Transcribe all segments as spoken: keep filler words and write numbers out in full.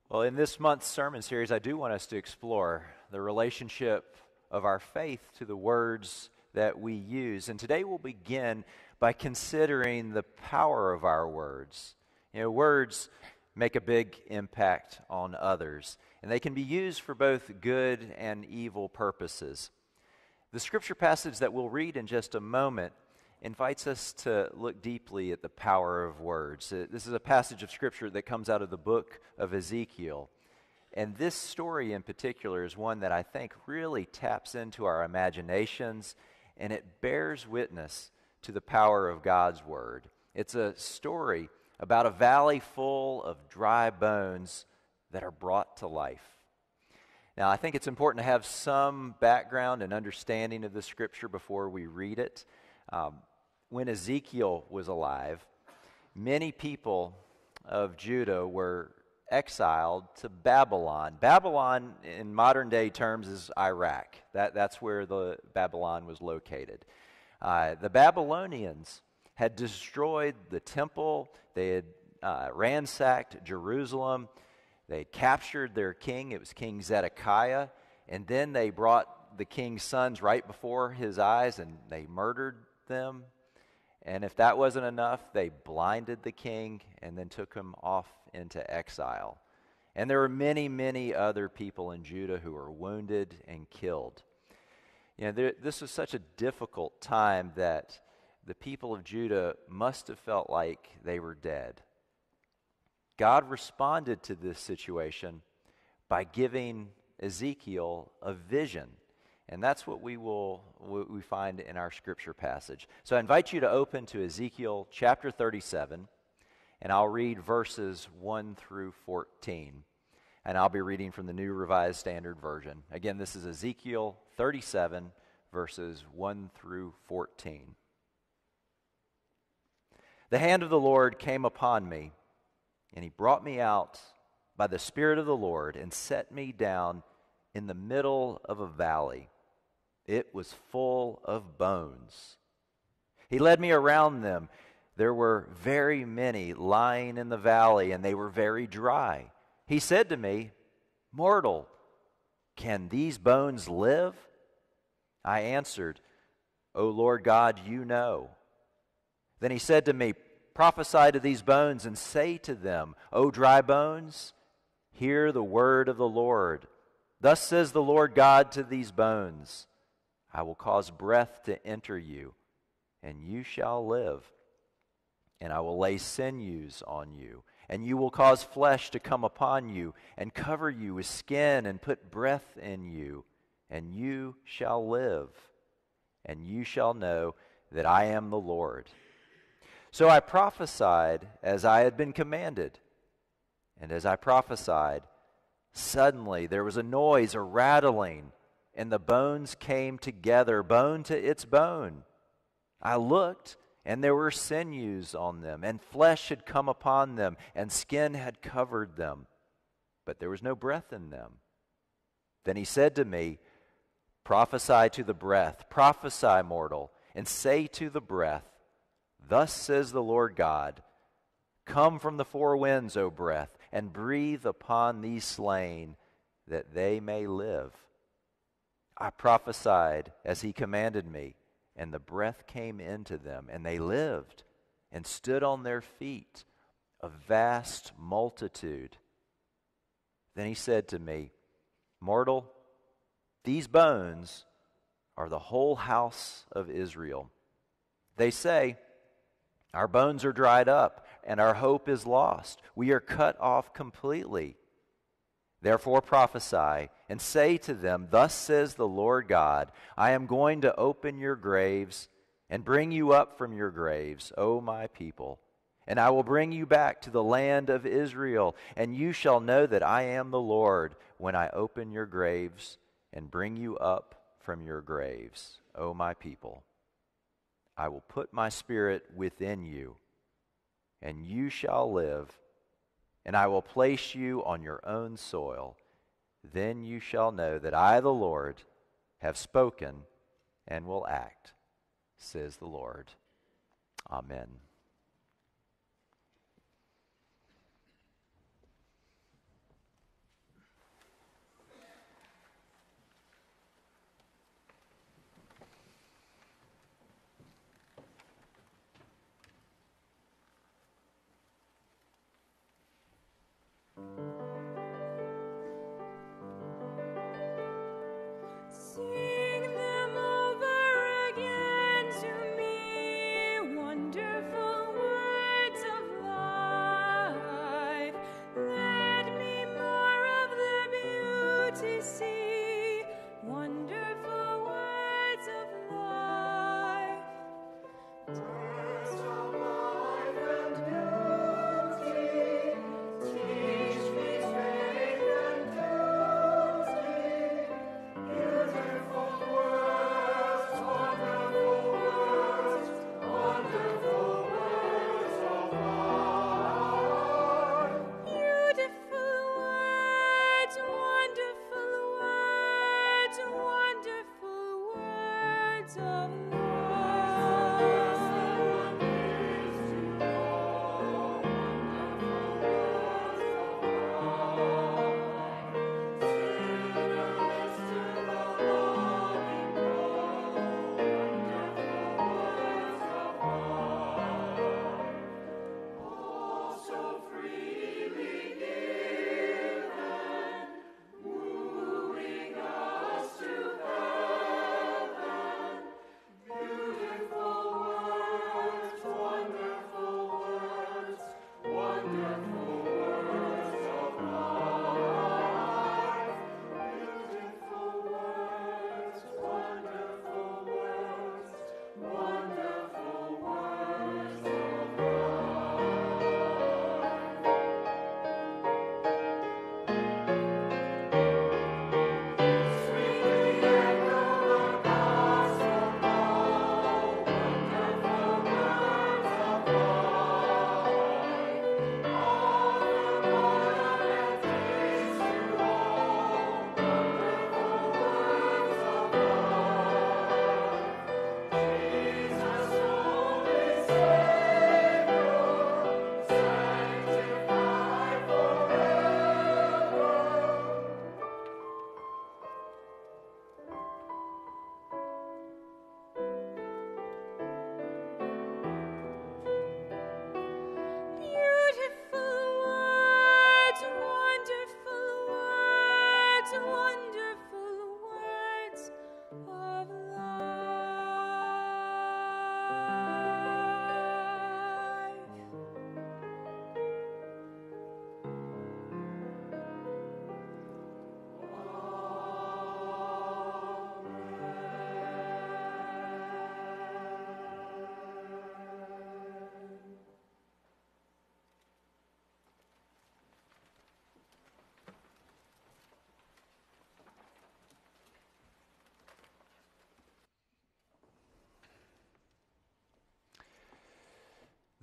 Well, in this month's sermon series, I do want us to explore the relationship of our faith to the words that we use. And today we'll begin by considering the power of our words. You know, words make a big impact on others, and they can be used for both good and evil purposes. The scripture passage that we'll read in just a moment invites us to look deeply at the power of words. Uh, This is a passage of scripture that comes out of the book of Ezekiel. And this story in particular is one that I think really taps into our imaginations, and it bears witness to the power of God's word. It's a story about a valley full of dry bones that are brought to life. Now, I think it's important to have some background and understanding of the scripture before we read it. Um, when Ezekiel was alive, many people of Judah were exiled to Babylon. Babylon, in modern day terms, is Iraq. That, that's where the Babylon was located. Uh, the Babylonians had destroyed the temple. They had uh, ransacked Jerusalem. They had captured their king. It was King Zedekiah. And then they brought the king's sons right before his eyes, and they murdered them. And if that wasn't enough, they blinded the king and then took him off into exile. And there were many, many other people in Judah who were wounded and killed. You know, there, this was such a difficult time that the people of Judah must have felt like they were dead. God responded to this situation by giving Ezekiel a vision. And that's what we will what we find in our scripture passage. So I invite you to open to Ezekiel chapter thirty-seven, and I'll read verses one through fourteen. And I'll be reading from the New Revised Standard Version. Again, this is Ezekiel thirty-seven, verses one through fourteen. The hand of the Lord came upon me, and he brought me out by the Spirit of the Lord and set me down in the middle of a valley. It was full of bones. He led me around them. There were very many lying in the valley, and they were very dry. He said to me, "Mortal, can these bones live?" I answered, "O Lord God, you know." Then he said to me, "Prophesy to these bones and say to them, O dry bones, hear the word of the Lord. Thus says the Lord God to these bones, I will cause breath to enter you, and you shall live. And I will lay sinews on you, and you will cause flesh to come upon you, and cover you with skin, and put breath in you, and you shall live. And you shall know that I am the Lord." So I prophesied as I had been commanded. And as I prophesied, suddenly there was a noise, a rattling, and the bones came together, bone to its bone. I looked, and there were sinews on them, and flesh had come upon them, and skin had covered them, but there was no breath in them. Then he said to me, "Prophesy to the breath, prophesy, mortal, and say to the breath, Thus says the Lord God, Come from the four winds, O breath, and breathe upon these slain, that they may live." I prophesied as he commanded me, and the breath came into them, and they lived, and stood on their feet, a vast multitude. Then he said to me, "Mortal, these bones are the whole house of Israel. They say, Our bones are dried up, and our hope is lost. We are cut off completely. Therefore prophesy, and say to them, Thus says the Lord God, I am going to open your graves, and bring you up from your graves, O my people. And I will bring you back to the land of Israel, and you shall know that I am the Lord, when I open your graves, and bring you up from your graves, O my people. I will put my spirit within you, and you shall live, and I will place you on your own soil. Then you shall know that I, the Lord, have spoken and will act, says the Lord. Amen.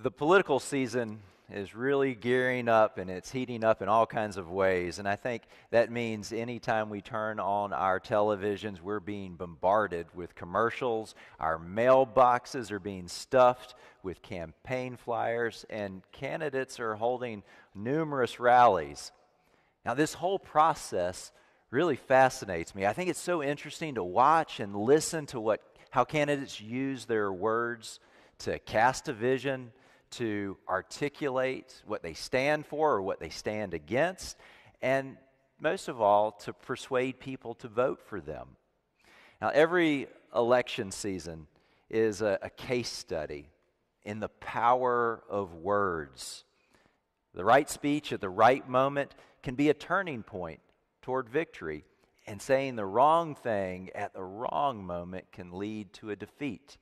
The political season is really gearing up and it's heating up in all kinds of ways. And I think that means anytime we turn on our televisions, we're being bombarded with commercials. Our mailboxes are being stuffed with campaign flyers, and candidates are holding numerous rallies. Now, this whole process really fascinates me. I think it's so interesting to watch and listen to what how candidates use their words to cast a vision, to articulate what they stand for or what they stand against, and most of all, to persuade people to vote for them. Now, every election season is a, a case study in the power of words. The right speech at the right moment can be a turning point toward victory, and saying the wrong thing at the wrong moment can lead to a defeat.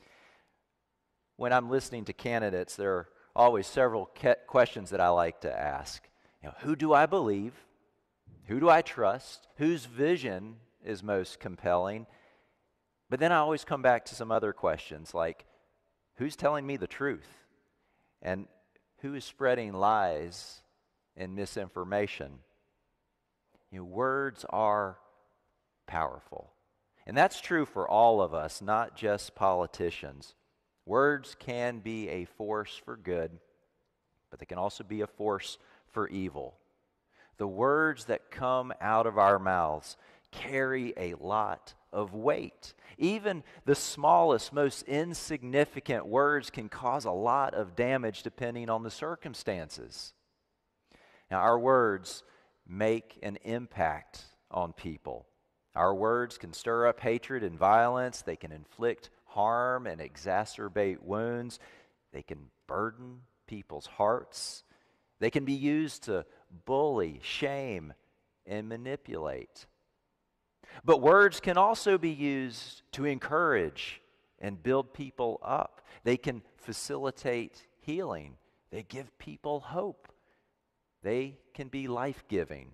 When I'm listening to candidates, there are always several ke- questions that I like to ask. You know, who do I believe? Who do I trust? Whose vision is most compelling? But then I always come back to some other questions like, who's telling me the truth? And who is spreading lies and misinformation? You know, words are powerful. And that's true for all of us, not just politicians. Words can be a force for good, but they can also be a force for evil. The words that come out of our mouths carry a lot of weight. Even the smallest, most insignificant words can cause a lot of damage depending on the circumstances. Now, our words make an impact on people. Our words can stir up hatred and violence. They can inflict harm and exacerbate wounds. They can burden people's hearts. They can be used to bully, shame, and manipulate. But words can also be used to encourage and build people up. They can facilitate healing. They give people hope. They can be life-giving.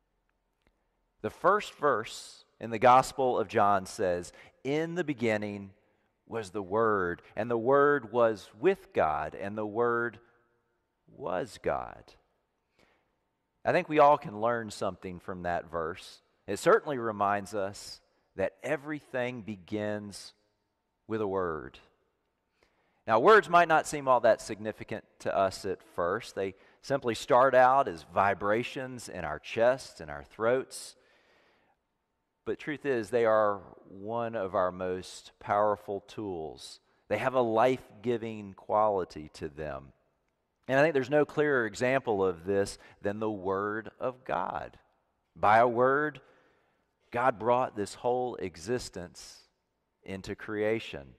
The first verse in the Gospel of John says, "In the beginning was the Word, and the Word was with God, and the Word was God." I think we all can learn something from that verse. It certainly reminds us that everything begins with a word. Now, words might not seem all that significant to us at first. They simply start out as vibrations in our chests and our throats. But truth is, they are one of our most powerful tools. They have a life-giving quality to them. And I think there's no clearer example of this than the Word of God. By a word, God brought this whole existence into creation.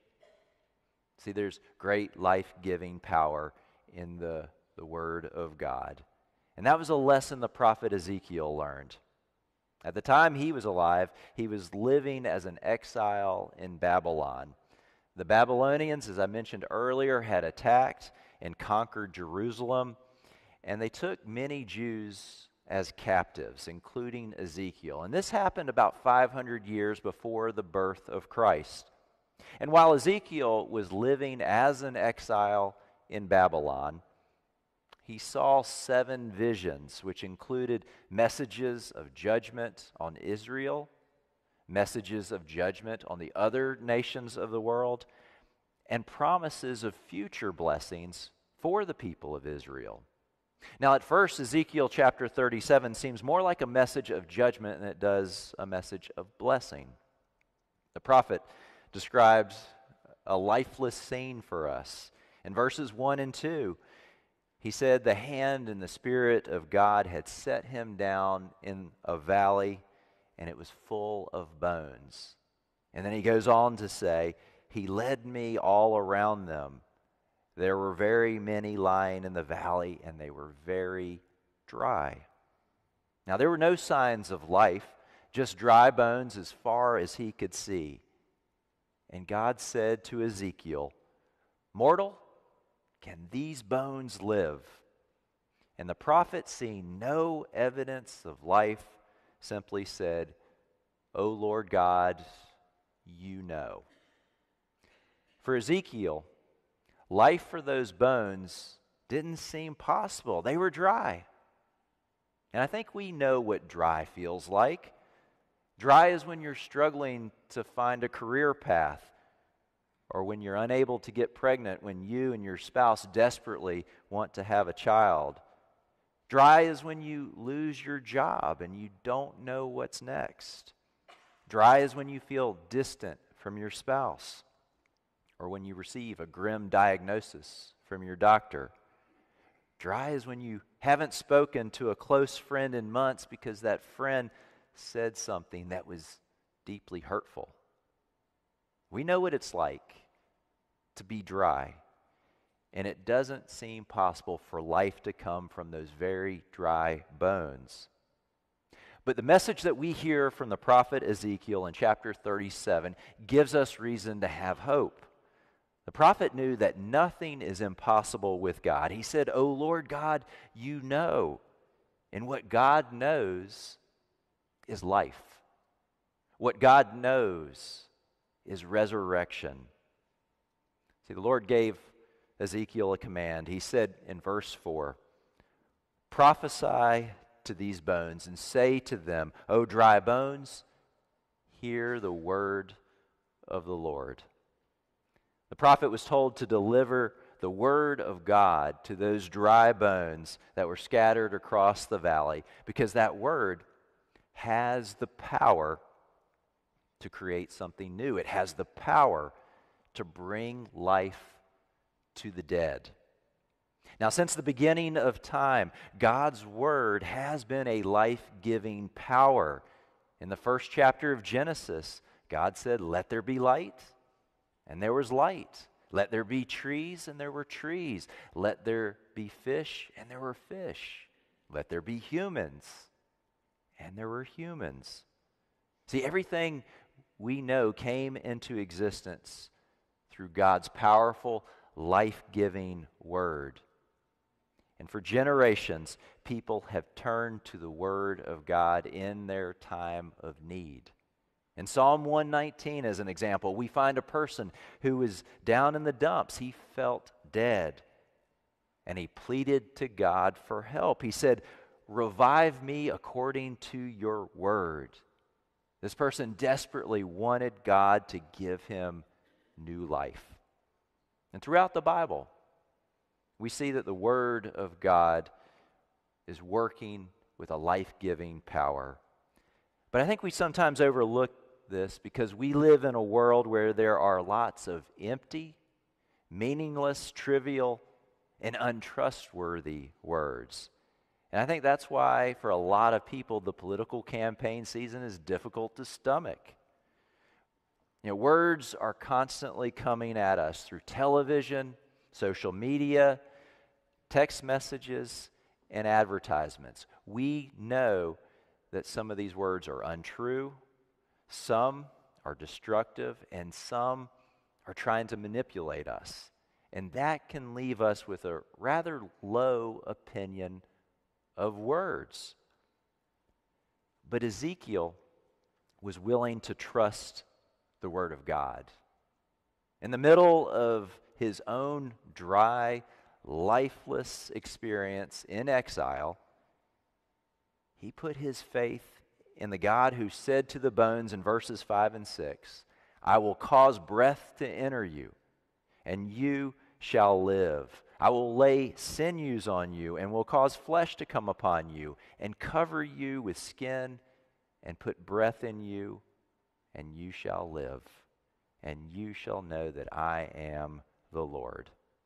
See, there's great life-giving power in the, the Word of God. And that was a lesson the prophet Ezekiel learned. At the time he was alive, he was living as an exile in Babylon. The Babylonians, as I mentioned earlier, had attacked and conquered Jerusalem, and they took many Jews as captives, including Ezekiel. And this happened about five hundred years before the birth of Christ. And while Ezekiel was living as an exile in Babylon, he saw seven visions, which included messages of judgment on Israel, messages of judgment on the other nations of the world, and promises of future blessings for the people of Israel. Now, at first, Ezekiel chapter thirty-seven seems more like a message of judgment than it does a message of blessing. The prophet describes a lifeless scene for us. In verses one and two, he said, "The hand and the Spirit of God had set him down in a valley, and it was full of bones." And then he goes on to say, "He led me all around them. There were very many lying in the valley, and they were very dry." Now, there were no signs of life, just dry bones as far as he could see. And God said to Ezekiel, "Mortal, can these bones live?" And the prophet, seeing no evidence of life, simply said, "O Lord God, you know." For Ezekiel, life for those bones didn't seem possible. They were dry. And I think we know what dry feels like. Dry is when you're struggling to find a career path, or when you're unable to get pregnant, when you and your spouse desperately want to have a child. Dry is when you lose your job and you don't know what's next. Dry is when you feel distant from your spouse, or when you receive a grim diagnosis from your doctor. Dry is when you haven't spoken to a close friend in months because that friend said something that was deeply hurtful. We know what it's like to be dry, and it doesn't seem possible for life to come from those very dry bones. But the message that we hear from the prophet Ezekiel in chapter thirty-seven gives us reason to have hope. The prophet knew that nothing is impossible with God. He said, "O Lord God, you know." And what God knows is life. What God knows is resurrection. See, the Lord gave Ezekiel a command. He said in verse four, "Prophesy to these bones and say to them, O dry bones, hear the word of the Lord." The prophet was told to deliver the word of God to those dry bones that were scattered across the valley, because that word has the power to create something new. It has the power to bring life to the dead. Now, since the beginning of time, God's word has been a life-giving power. In the first chapter of Genesis, God said, "Let there be light," and there was light. "Let there be trees," and there were trees. "Let there be fish," and there were fish. "Let there be humans," and there were humans. See, everything we know came into existence through God's powerful, life-giving word. And for generations, people have turned to the word of God in their time of need. In Psalm one nineteen, as an example, we find a person who was down in the dumps. He felt dead, and he pleaded to God for help. He said, "Revive me according to your word." This person desperately wanted God to give him new life. And throughout the Bible, we see that the word of God is working with a life-giving power. But I think we sometimes overlook this because we live in a world where there are lots of empty, meaningless, trivial, and untrustworthy words. And I think that's why, for a lot of people, the political campaign season is difficult to stomach. You know, words are constantly coming at us through television, social media, text messages, and advertisements. We know that some of these words are untrue, some are destructive, and some are trying to manipulate us. And that can leave us with a rather low opinion of words. But Ezekiel was willing to trust the word of God. In the middle of his own dry, lifeless experience in exile, he put his faith in the God who said to the bones in verses five and six, "I will cause breath to enter you, and you shall live. I will lay sinews on you, and will cause flesh to come upon you, and cover you with skin, and put breath in you, and you shall live, and you shall know that I am the Lord."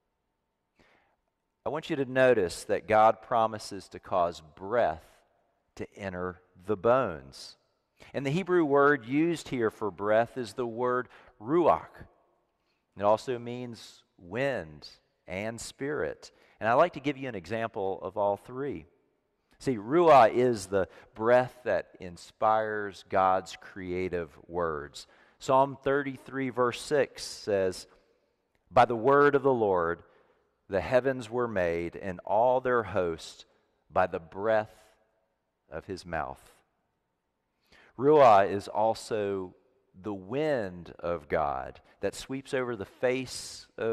I want you to notice that God promises to cause breath to enter the bones. And the Hebrew word used here for breath is the word ruach. It also means wind and spirit. And I'd like to give you an example of all three. See, ruach is the breath that inspires God's creative words. Psalm thirty-three verse six says, "By the word of the Lord the heavens were made, and all their host by the breath of his mouth." Ruach is also the wind of God that sweeps over the face of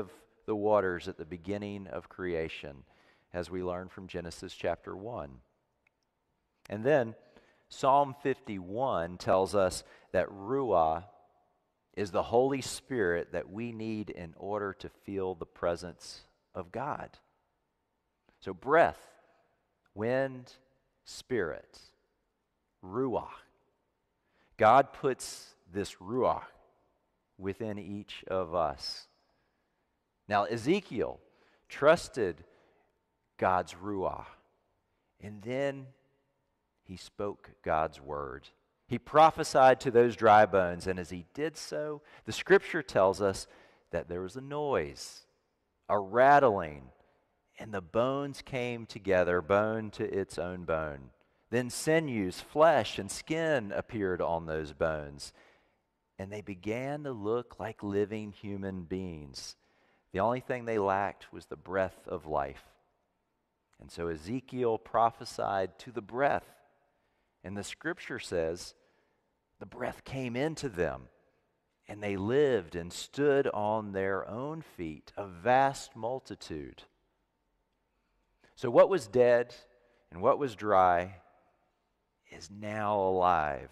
the waters at the beginning of creation, as we learn from Genesis chapter one. And then Psalm fifty-one tells us that Ruah is the Holy Spirit that we need in order to feel the presence of God. So breath, wind, spirit, Ruah. God puts this Ruah within each of us. Now Ezekiel trusted God's Ruah, and then he spoke God's word. He prophesied to those dry bones, and as he did so, the scripture tells us that there was a noise, a rattling, and the bones came together, bone to its own bone. Then sinews, flesh, and skin appeared on those bones, and they began to look like living human beings. The only thing they lacked was the breath of life. And so Ezekiel prophesied to the breath, and the scripture says, the breath came into them, and they lived and stood on their own feet, a vast multitude. So what was dead and what was dry is now alive.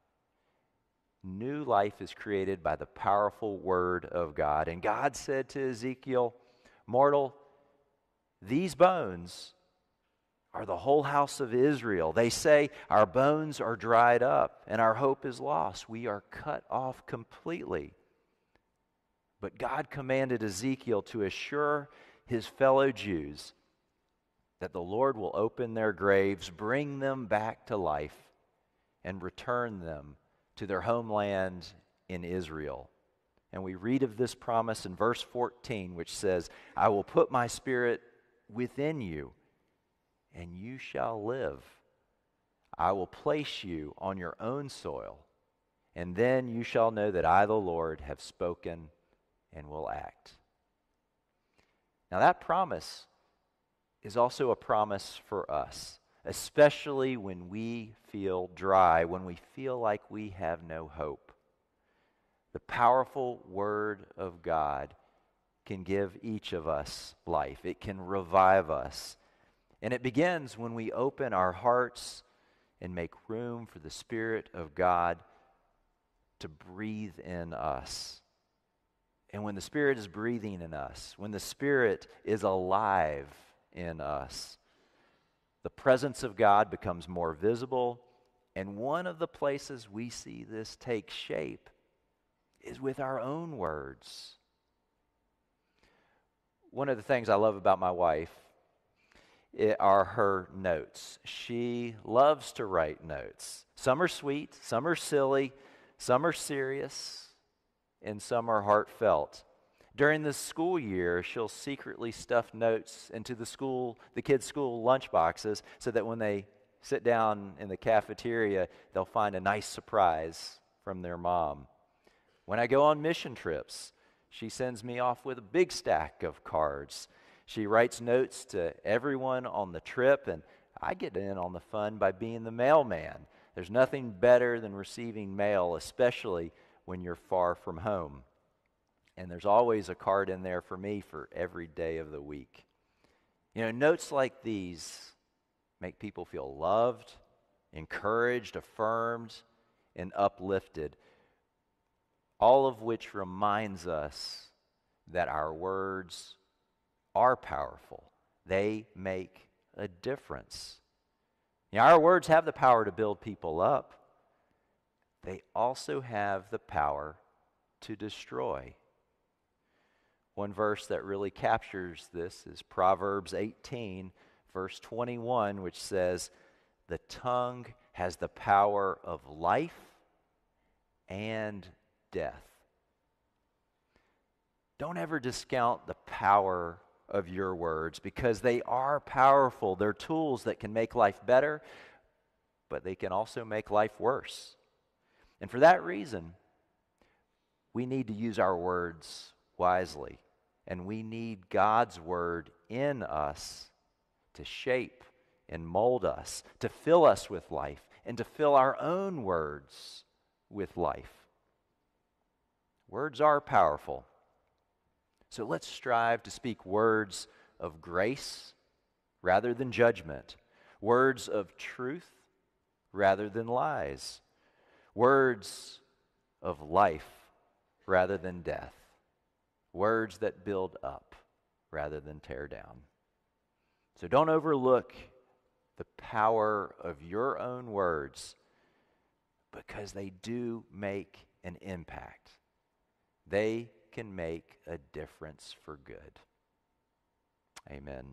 New life is created by the powerful word of God. And God said to Ezekiel, "Mortal, these bones are the whole house of Israel. They say, our bones are dried up and our hope is lost. We are cut off completely." But God commanded Ezekiel to assure his fellow Jews that the Lord will open their graves, bring them back to life, and return them to their homeland in Israel. And we read of this promise in verse fourteen, which says, "I will put my spirit within you, and you shall live. I will place you on your own soil, and then you shall know that I, the Lord, have spoken and will act." Now that promise is also a promise for us, especially when we feel dry, when we feel like we have no hope. The powerful word of God can give each of us life. It can revive us. And it begins when we open our hearts and make room for the Spirit of God to breathe in us. And when the Spirit is breathing in us, when the Spirit is alive in us, the presence of God becomes more visible. And one of the places we see this take shape is with our own words. One of the things I love about my wife It are her notes. She loves to write notes. Some are sweet, some are silly, some are serious, and some are heartfelt. During the school year, she'll secretly stuff notes into the school, the kids' school lunch boxes, so that when they sit down in the cafeteria, they'll find a nice surprise from their mom. When I go on mission trips, she sends me off with a big stack of cards. She writes notes to everyone on the trip, and I get in on the fun by being the mailman. There's nothing better than receiving mail, especially when you're far from home. And there's always a card in there for me for every day of the week. You know, notes like these make people feel loved, encouraged, affirmed, and uplifted, all of which reminds us that our words are powerful. They make a difference. You know, our words have the power to build people up. They also have the power to destroy. One verse that really captures this is Proverbs eighteen, verse twenty-one, which says, "The tongue has the power of life and death." Don't ever discount the power of your words, because they are powerful. They're tools that can make life better, but they can also make life worse. And for that reason, we need to use our words wisely, and we need God's word in us to shape and mold us, to fill us with life, and to fill our own words with life. Words are powerful. So let's strive to speak words of grace rather than judgment, words of truth rather than lies, words of life rather than death, words that build up rather than tear down. So don't overlook the power of your own words, because they do make an impact. They can make a difference for good. Amen.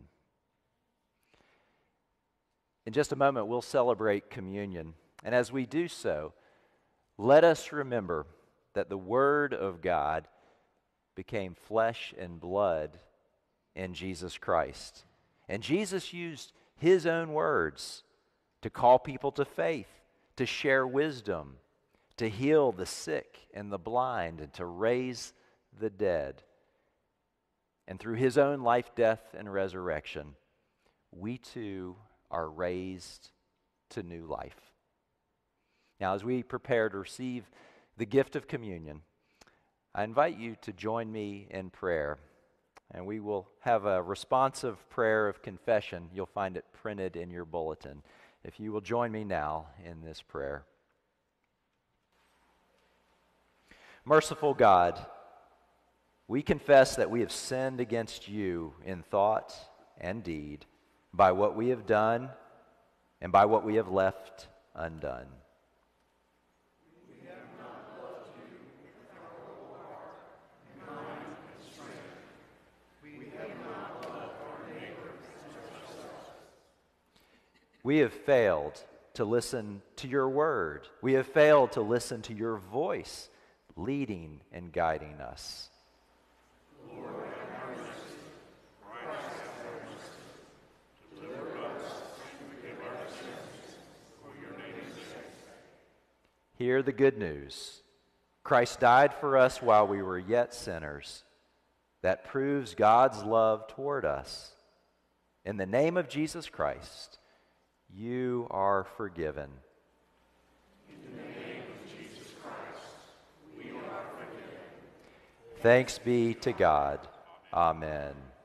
In just a moment, we'll celebrate communion. And as we do so, let us remember that the Word of God became flesh and blood in Jesus Christ. And Jesus used his own words to call people to faith, to share wisdom, to heal the sick and the blind, and to raise the dead. And through his own life, death, and resurrection, we too are raised to new life. Now, as we prepare to receive the gift of communion, I invite you to join me in prayer. And we will have a responsive prayer of confession. You'll find it printed in your bulletin. If you will join me now in this prayer. Merciful God, we confess that we have sinned against you in thought and deed, by what we have done and by what we have left undone. We have not loved you with our whole heart, and mind, and strength. We have not loved our neighbor as ourselves. We have failed to listen to your word. We have failed to listen to your voice, leading and guiding us. Lord, have mercy. Christ, have mercy. Deliver us and forgive our sins, for your name's sake. Hear the good news. Christ died for us while we were yet sinners. That proves God's love toward us. In the name of Jesus Christ, you are forgiven. In the name of Jesus Christ, we are forgiven. Thanks be to God. Amen.